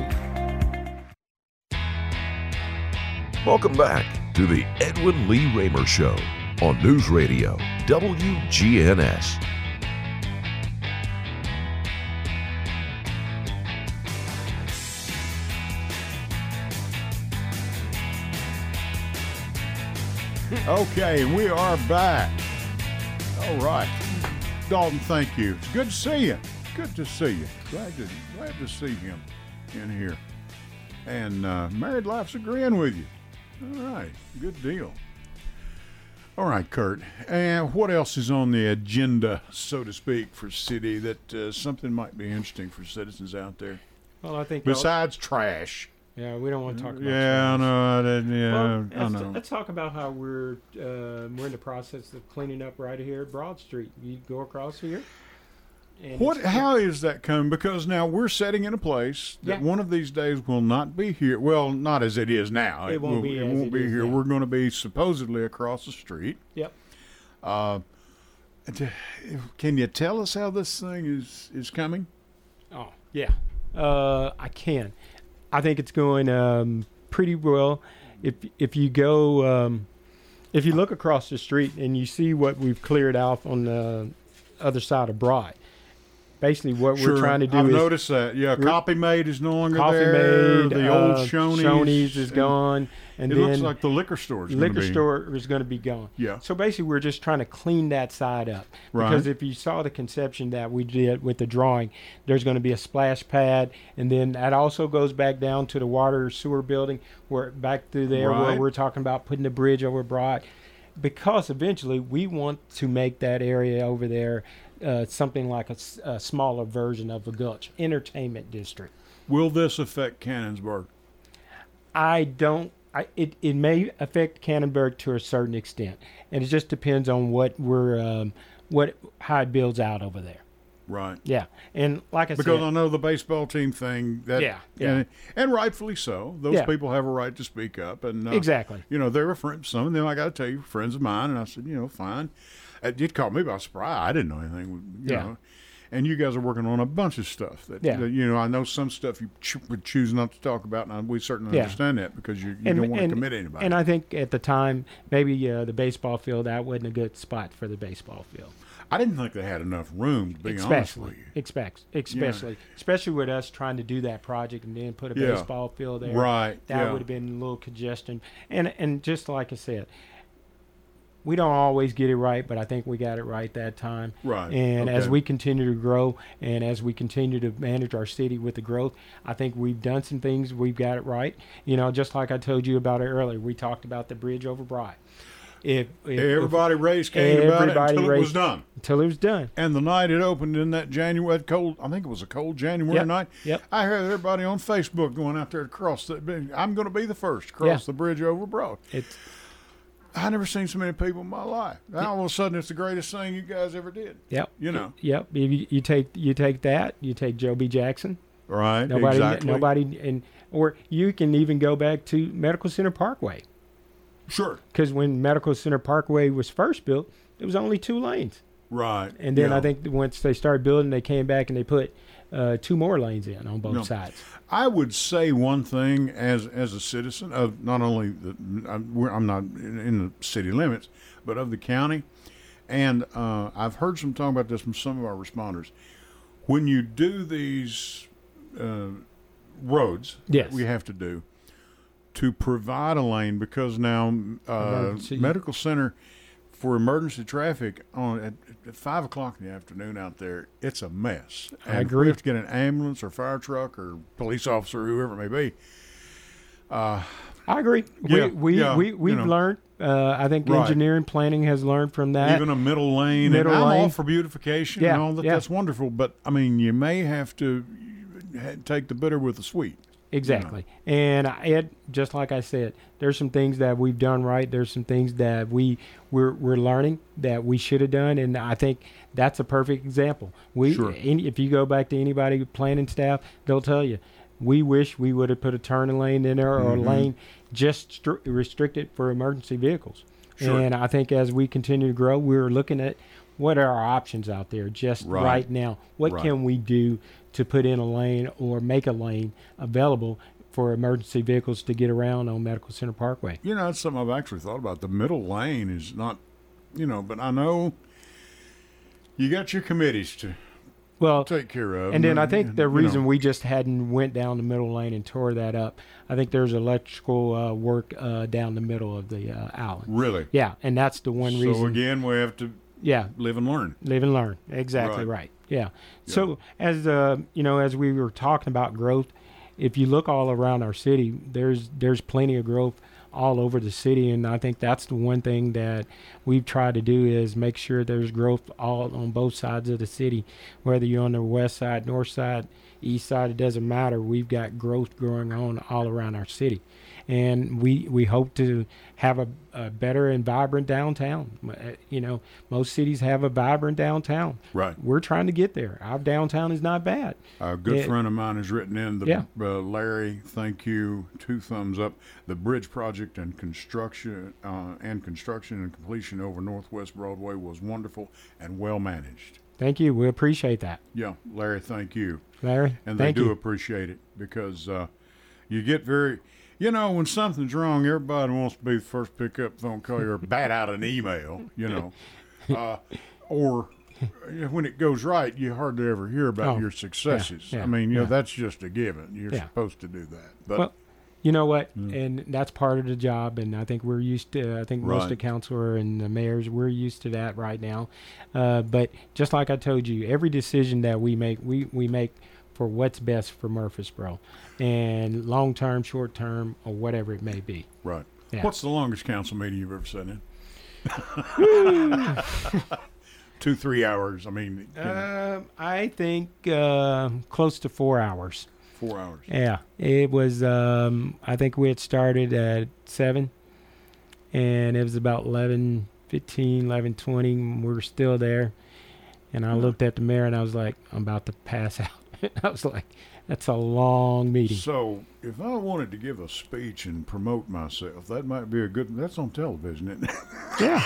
Welcome back to the Edwin Lee Raymer Show on News Radio WGNS. Okay, and we are back. All right. Dalton, thank you. It's good to see you. Good to see you. Glad to see him in here. And Married Life's agreeing with you. All right, good deal. All right, Kurt. And what else is on the agenda, so to speak, for city that something might be interesting for citizens out there? Well, I think besides trash. Yeah, we don't want to talk about trash. I know. Let's talk about how we're in the process of cleaning up right here at Broad Street. You go across here. How is that coming? Because now we're setting in a place that one of these days will not be here. Well, not as it is now. It won't be here. Now. We're going to be supposedly across the street. Yep. Can you tell us how this thing is coming? Oh, yeah. I can. I think it's going pretty well. If you go, if you look across the street and you see what we've cleared out on the other side of Broad, basically what Sure. we're trying to do I've is noticed that. Yeah, Coffee Mate is no longer Coffee there. Made, The old Shoney's is gone, and it then looks like the liquor store is liquor store is going to be gone. Yeah. So basically, we're just trying to clean that side up. Right. Because if you saw the conception that we did with the drawing, there's going to be a splash pad, and then that also goes back down to the water sewer building, where back through there where Right. we're talking about putting the bridge over Broad. Because eventually we want to make that area over there something like a smaller version of a Gulch entertainment district. Will this affect Cannonsburg? It may affect Cannonsburg to a certain extent, and it just depends on how it builds out over there. Right. Yeah, and like I said, Because I know the baseball team thing. That, Yeah. And rightfully so. Those Yeah. people have a right to speak up. And Exactly. You know, they were friends. Some of them, I got to tell you, friends of mine. And I said, fine. It did caught me by surprise. I didn't know anything. You know. And you guys are working on a bunch of stuff that, I know some stuff you would choose not to talk about, and we certainly understand that because you don't want to commit anybody. And I think at the time, maybe the baseball field, that wasn't a good spot for the baseball field. I didn't think they had enough room, to be honest with you. Especially with us trying to do that project and then put a baseball field there. Right. That would have been a little congestion. And just like I said, we don't always get it right, but I think we got it right that time. Right. And as Okay. we continue to grow and as we continue to manage our city with the growth, I think we've done some things. We've got it right. Just like I told you about it earlier, we talked about the bridge over Broad. If Everybody raised Cain about it until it was done. Until it was done. And the night it opened in that January, I think it was a cold January night. Yep. I heard everybody on Facebook going out there to cross the. I'm going to be the first to cross the bridge over Broad. I never seen so many people in my life. Now all of a sudden, it's the greatest thing you guys ever did. Yep. Yep. You take that. You take Joe B. Jackson. Right. Nobody. Or you can even go back to Medical Center Parkway. Sure. Because when Medical Center Parkway was first built, it was only 2 lanes. Right. And then I think once they started building, they came back and they put 2 more lanes in on both sides. I would say one thing as a citizen of not only I'm not in the city limits, but of the county, and I've heard some talk about this from some of our responders. When you do these roads that we have to do, to provide a lane, because now Medical Center for emergency traffic at 5 o'clock in the afternoon out there, it's a mess. And I agree. We have to get an ambulance or fire truck or police officer, whoever it may be. I agree. We've learned. I think engineering planning has learned from that. Even a middle lane. I'm all for beautification and all that. That's wonderful. But, I mean, you may have to take the bitter with the sweet. Exactly. And just like I said, there's some things that we've done right. There's some things that we're learning that we should have done, and I think that's a perfect example. If you go back to anybody planning staff, they'll tell you, we wish we would have put a turning lane in there or a lane just restricted for emergency vehicles. Sure. And I think as we continue to grow, we're looking at what are our options out there just right now. What can we do to put in a lane or make a lane available for emergency vehicles to get around on Medical Center Parkway? That's something I've actually thought about. The middle lane is not, but I know you got your committees to take care of. And then I think the reason we just hadn't went down the middle lane and tore that up, I think there's electrical work down the middle of the island. Really? Yeah, and that's the one reason. So again, we have to live and learn. Live and learn. Exactly right. Yeah. So as as we were talking about growth, if you look all around our city, there's plenty of growth all over the city, and I think that's the one thing that we've tried to do is make sure there's growth all on both sides of the city, whether you're on the west side, north side, east side, it doesn't matter. We've got growth going on all around our city. And we hope to have a better and vibrant downtown. Most cities have a vibrant downtown. Right. We're trying to get there. Our downtown is not bad. A good friend of mine has written in, Larry, thank you, 2 thumbs up. The bridge project and construction and completion over Northwest Broadway was wonderful and well managed. Thank you. We appreciate that. Yeah, Larry, thank you. Larry, and they do appreciate it because you get very... when something's wrong, everybody wants to be the first to pick up the phone call or bat out an email, or when it goes right, you hardly ever hear about your successes. yeah, I mean, you know, yeah. that's just a given. You're Yeah. supposed to do that. But Well, you know what? And that's part of the job, and I think we're used to. I think most of the councilor and the mayors, we're used to that right now. But just like I told you, every decision that we make, we make for what's best for Murfreesboro, and long term, short term, or whatever it may be. right. Yeah. What's the longest council meeting you've ever sat in? 2-3 hours. I mean, you know, I think close to 4 hours. 4 hours. Yeah, it was. I think we had started at 7, and it was about 11:15, 11:20. We were still there, and I looked at the mayor, and I was like, "I'm about to pass out." I was like, "That's a long meeting." So, if I wanted to give a speech and promote myself, that might be a good. That's on television, isn't it? Yeah.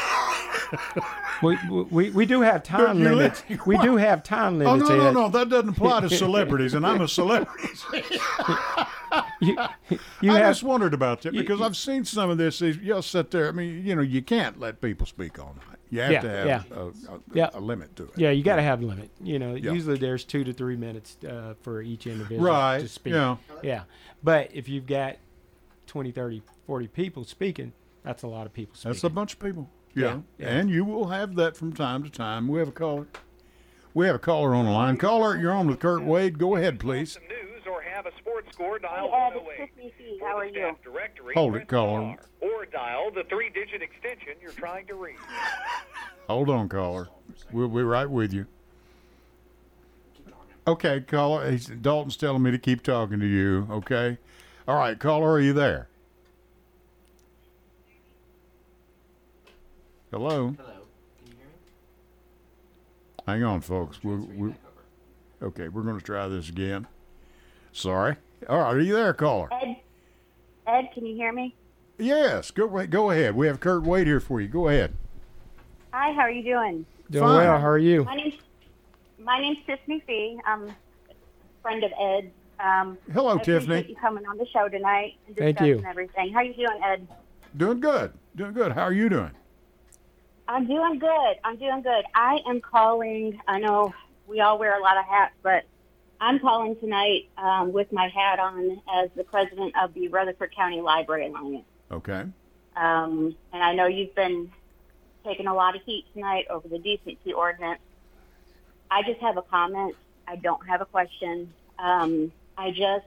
We do have time you limits. We do have time Oh limits. no, Ed. that doesn't apply to celebrities, and I'm a celebrity. You I have just wondered about that because I've seen some of this. You'll sit there. I mean, you know, you can't let people speak all night. You have to have a limit to it. Yeah, you got to have a limit. You know, Yeah. usually there's 2 to 3 minutes for each individual Right, to speak. yeah. Yeah. But if you've got 20, 30, 40 people speaking, that's a lot of people speaking. That's a bunch of people. Yeah. Yeah. And you will have that from time to time. We have a caller. We have a caller on the line. Caller, you're on with Kurt Wade. Go ahead, please. Some news or have a sports score, dial Ed, 108. it's Tiffany C. How are you? Directory, Hold it, press caller. star, or dial the 3-digit extension you're trying to reach. Hold on, caller. We'll be right with you. Okay, caller. Dalton's telling me to keep talking to you. Okay. All right, caller, are you there? Hello. Hello. Can you hear me? Hang on, folks. Okay, we're going to try this again. Sorry. All right, are you there, caller? Ed, can you hear me? Yes. Go ahead. We have Kurt Wade here for you. Go ahead. Hi, how are you doing? Doing Fine. well. How are you? My name's Tiffany Fee. I'm a friend of Ed. Hello, I Tiffany. appreciate you coming on the show tonight and Thank discussing you. everything. How you doing, Ed? Doing good. Doing good. How are you doing? I'm doing good. I am calling. I know we all wear a lot of hats, but I'm calling tonight with my hat on as the president of the Rutherford County Library Alliance. Okay. And I know you've been taking a lot of heat tonight over the decency ordinance. I just have a comment. I don't have a question. I just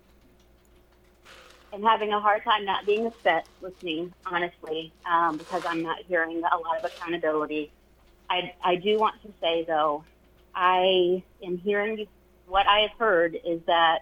am having a hard time not being upset listening, honestly, because I'm not hearing a lot of accountability. I do want to say, though, I am hearing what I have heard is that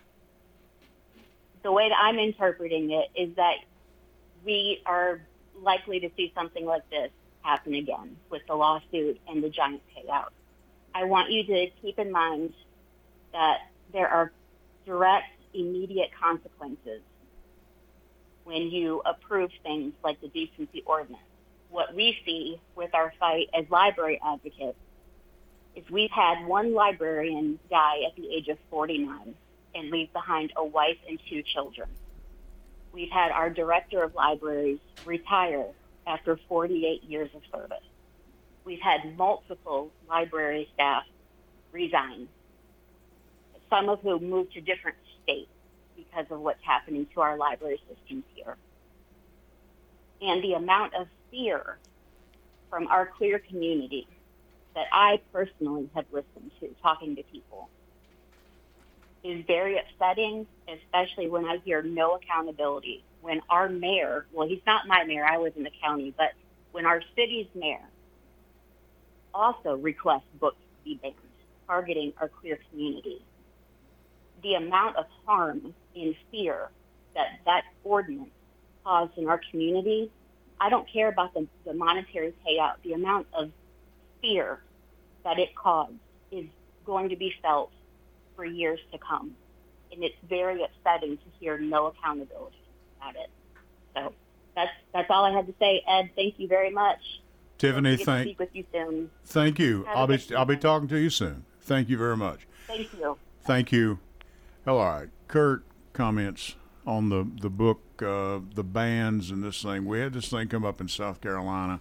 the way that I'm interpreting it is that we are likely to see something like this happen again with the lawsuit and the giant payout. I want you to keep in mind that there are direct, immediate consequences when you approve things like the decency ordinance. What we see with our fight as library advocates is we've had one librarian die at the age of 49 and leave behind a wife and 2 children. We've had our director of libraries retire after 48 years of service. We've had multiple library staff resign, some of whom moved to different states because of what's happening to our library systems here. And the amount of fear from our queer community that I personally have listened to, talking to people, is very upsetting, especially when I hear no accountability. When our mayor, well, he's not my mayor, I live in the county, but when our city's mayor also requests books to be banned, targeting our queer community, the amount of harm and fear that that ordinance caused in our community, I don't care about the monetary payout. The amount of fear that it caused is going to be felt for years to come. And it's very upsetting to hear no accountability about it. So that's all I had to say. Ed, thank you very much. Tiffany, Get to speak with you soon. Thank you. Have a I'll be good talking to you soon. Thank you very much. Thank you. Thank you. All right. Kurt, comments on the book, the bans and this thing. We had this thing come up in South Carolina.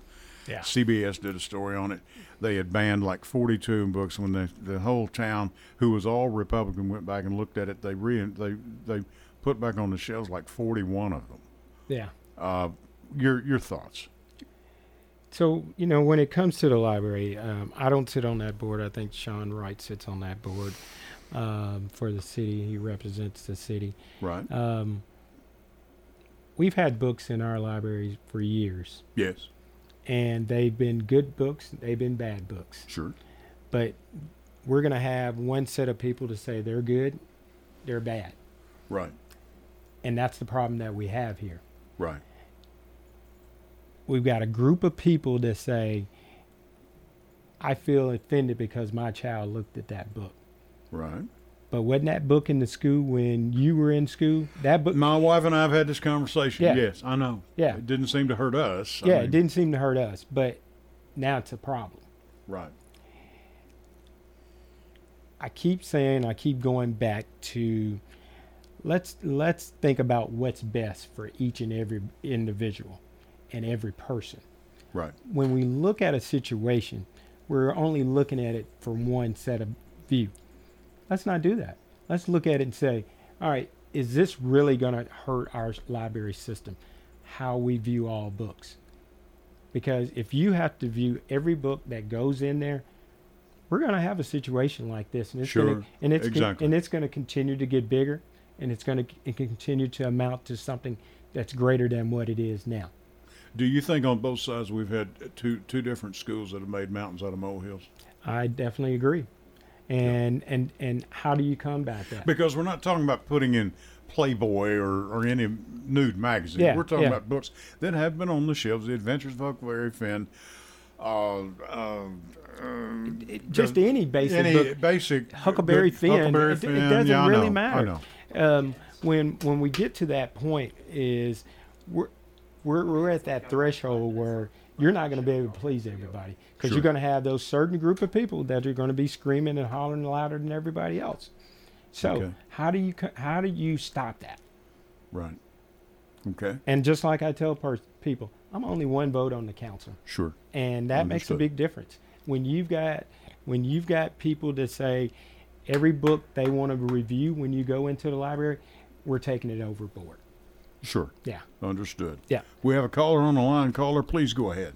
Yeah. CBS did a story on it. They had banned like 42 books when the whole town, who was all Republican, went back and looked at it. They put back on the shelves like 41 of them. Yeah. Your thoughts? So, when it comes to the library, I don't sit on that board. I think Sean Wright sits on that board for the city. He represents the city. Right. We've had books in our libraries for years. Yes. And they've been good books. They've been bad books. Sure. But we're going to have one set of people to say they're good, they're bad. Right. And that's the problem that we have here. Right. We've got a group of people that say, I feel offended because my child looked at that book. Right. But wasn't that book in the school when you were in school? That book. My wife and I have had this conversation. Yeah. Yes, I know. Yeah. It didn't seem to hurt us. Yeah, it didn't seem to hurt us, but now it's a problem. Right. I keep going back to let's think about what's best for each and every individual and every person. Right. When we look at a situation, we're only looking at it from one set of view. Let's not do that. Let's look at it and say, all right, is this really going to hurt our library system, how we view all books? Because if you have to view every book that goes in there, we're going to have a situation like this. And it's Sure. Exactly. and it's going to continue to get bigger, and it can continue to amount to something that's greater than what it is now. Do you think on both sides we've had two different schools that have made mountains out of molehills? I definitely agree. And how do you combat that? Because we're not talking about putting in Playboy or any nude magazine. Yeah, We're talking yeah. about books that have been on the shelves. The Adventures of Huckleberry Finn. Just any basic any book. Basic Huckleberry Finn. Huckleberry It Finn. doesn't Yeah, I really know, matter. I know. When we get to that point, is we're at that threshold where you're not going to be able to please everybody, because Sure. you're going to have those certain group of people that are going to be screaming and hollering louder than everybody else. So Okay. how do you stop that? Right. Okay. And just like I tell people, I'm only one vote on the council. Sure. And that makes a Understood. big difference. When you've got people that say every book they want to review when you go into the library, we're taking it overboard. Sure. Yeah. Understood. Yeah. We have a caller on the line. Caller, please go ahead.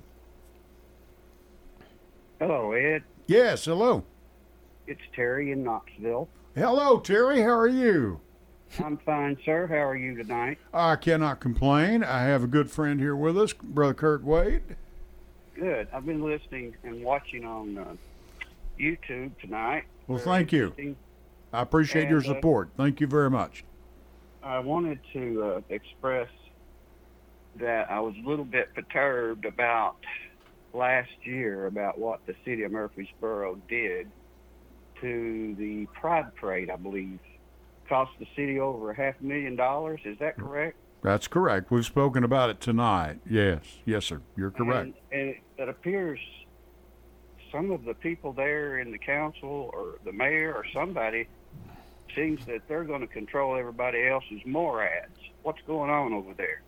Hello, Ed. Yes. Hello. It's Terry in Knoxville. Hello, Terry. How are you? I'm fine, sir. How are you tonight? I cannot complain. I have a good friend here with us, Brother Kurt Wade. Good. I've been listening and watching on YouTube tonight. Well, Very thank you. interesting. I appreciate your And, support. Thank you very much. I wanted to express that I was a little bit perturbed about last year about what the city of Murfreesboro did to the Pride Parade, I believe. Cost the city over $500,000. Is that correct? That's correct. We've spoken about it tonight. Yes. Yes, sir. You're correct. And it appears some of the people there in the council or the mayor or somebody seems that they're going to control everybody else's MORADs. What's going on over there?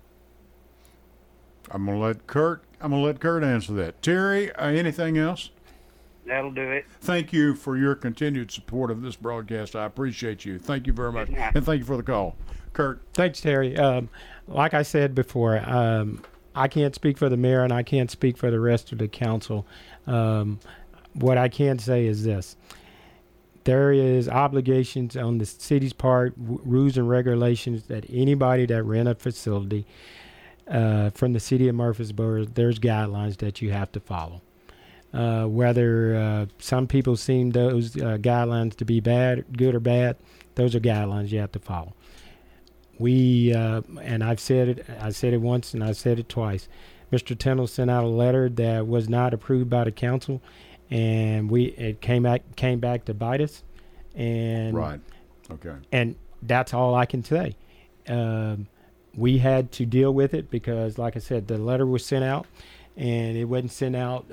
I'm gonna let Kurt answer that. Terry, anything else? That'll do it. Thank you for your continued support of this broadcast. I appreciate you. Thank you very much. And thank you for the call. Kurt. Thanks, Terry. Like I said before, I can't speak for the mayor and I can't speak for the rest of the council. What I can say is this. There is obligations on the city's part, rules and regulations that anybody that rent a facility from the city of Murfreesboro, there's guidelines that you have to follow. Whether some people seem those guidelines to be good or bad, those are guidelines you have to follow. We and I said it once and I said it twice. Mr. Tindall sent out a letter that was not approved by the council, and it came back to bite us. And right, okay. And that's all I can say. We had to deal with it because, like I said, the letter was sent out. And it wasn't sent out,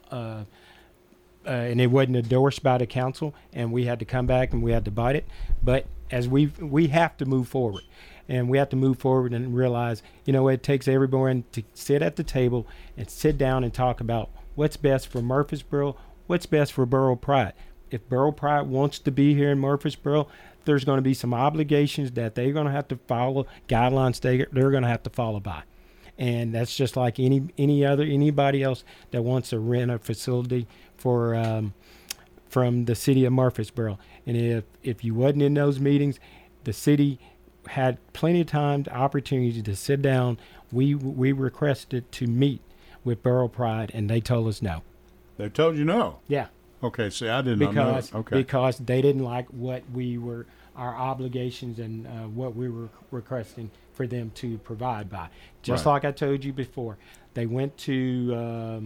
and it wasn't endorsed by the council, and we had to come back and we had to bite it. But as we have to move forward. And we have to move forward and realize, it takes everyone to sit at the table and sit down and talk about what's best for Murfreesboro, what's best for Borough Pride. If Borough Pride wants to be here in Murfreesboro, there's going to be some obligations that they're going to have to follow, guidelines they're going to have to follow by. And that's just like anybody else that wants to rent a facility for from the city of Murfreesboro. And if you wasn't in those meetings, the city had plenty of time, opportunity to sit down. We requested to meet with Borough Pride, and they told us no. They told you no? Yeah. Okay, see, I did not know. Okay. Because they didn't like what our obligations and what we were requesting for them to provide by. Just like I told you before, they went to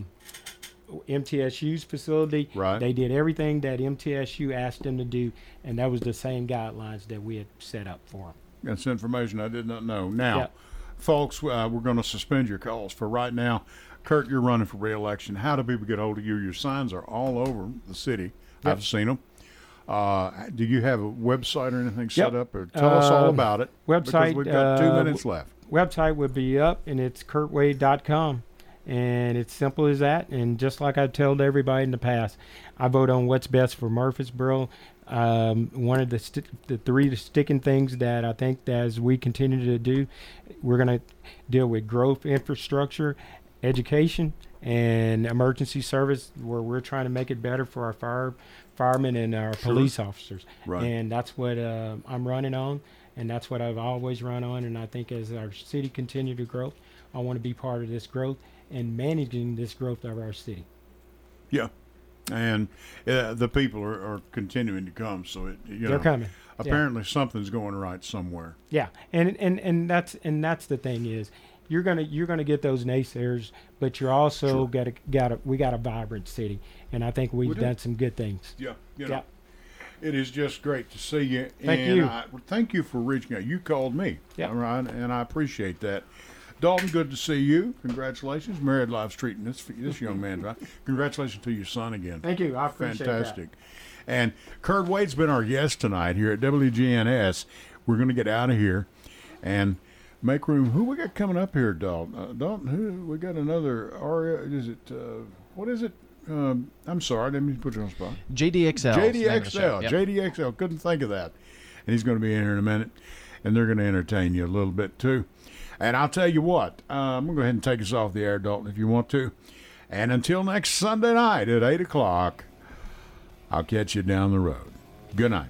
MTSU's facility. Right. They did everything that MTSU asked them to do, and that was the same guidelines that we had set up for them. That's information I did not know. Now, folks, we're going to suspend your calls for right now. Kurt, you're running for re-election. How do people get hold of you? Your signs are all over the city. I've seen them. Do you have a website or anything set up? Or tell us all about it. Website. Because we've got 2 minutes left. Website would be up, and it's kurtwade.com. And it's simple as that. And just like I've told everybody in the past, I vote on what's best for Murfreesboro. One of the three sticking things that I think that as we continue to do, we're going to deal with growth, infrastructure, education, and emergency service, where we're trying to make it better for our firemen and our police officers. Right. And that's what I'm running on, and that's what I've always run on. And I think as our city continue to grow, I want to be part of this growth and managing this growth of our city. Yeah. And the people are continuing to come, so they're coming. Apparently, something's going right somewhere. Yeah, and that's the thing is, you're gonna get those naysayers, but you're also we got a vibrant city, and I think we've done some good things. Yeah, It is just great to see you. Thank you. Thank you for reaching out. You called me. Yeah. All right, and I appreciate that. Dalton, good to see you. Congratulations. Married Life treating this young man right. Congratulations to your son again. Thank you. I appreciate Fantastic. And Kurt Wade's been our guest tonight here at WGNS. We're going to get out of here and make room. Who we got coming up here, Dalton? Dalton, who? We got another Aria. Is it, what is it? I'm sorry, I didn't mean to put you on the spot. JDXL. JDXL. Yep. JDXL. Couldn't think of that. And he's going to be in here in a minute, and they're going to entertain you a little bit, too. And I'll tell you what, I'm going to go ahead and take us off the air, Dalton, if you want to. And until next Sunday night at 8 o'clock, I'll catch you down the road. Good night.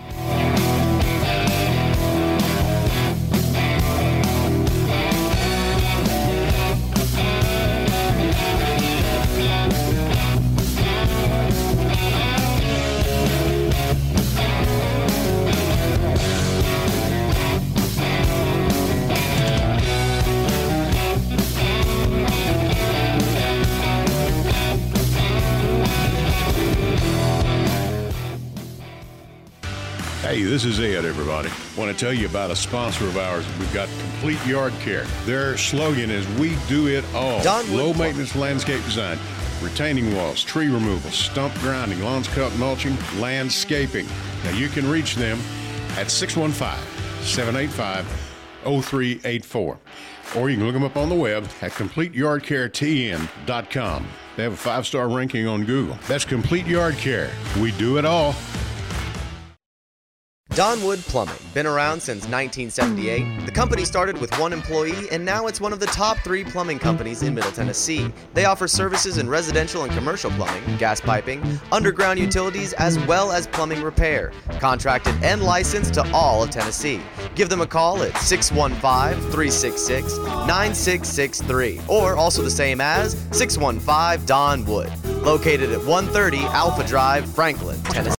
Hey, this is Ed, everybody. Want to tell you about a sponsor of ours. We've got Complete Yard Care. Their slogan is, we do it all. Low maintenance landscape design, retaining walls, tree removal, stump grinding, lawns cut, mulching, landscaping. Now you can reach them at 615-785-0384. Or you can look them up on the web at CompleteYardCareTN.com. They have a 5-star ranking on Google. That's Complete Yard Care. We do it all. Donwood Plumbing, been around since 1978. The company started with 1 employee, and now it's one of the top 3 plumbing companies in Middle Tennessee. They offer services in residential and commercial plumbing, gas piping, underground utilities, as well as plumbing repair. Contracted and licensed to all of Tennessee. Give them a call at 615-366-9663, or also the same as 615-DON-WOOD. Located at 130 Alpha Drive, Franklin, Tennessee.